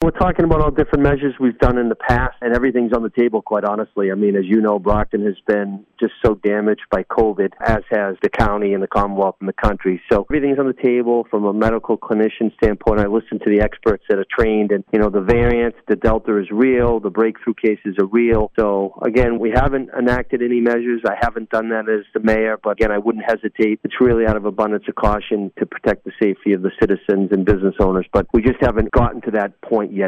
we're talking about all different measures we've done in the past, and everything's on the table, quite honestly. I mean, as you know, Brockton has been just so damaged by COVID, as has the county and the Commonwealth and the country. So everything's on the table from a medical clinician standpoint. I listen to the experts that are trained, and, the variant, the Delta is real, the breakthrough cases are real. So, again, we haven't enacted any measures. I haven't done that as the mayor, but, again, I wouldn't hesitate. It's really out of abundance of caution to protect the safety of the citizens and business owners, but we just haven't gotten to that point yet.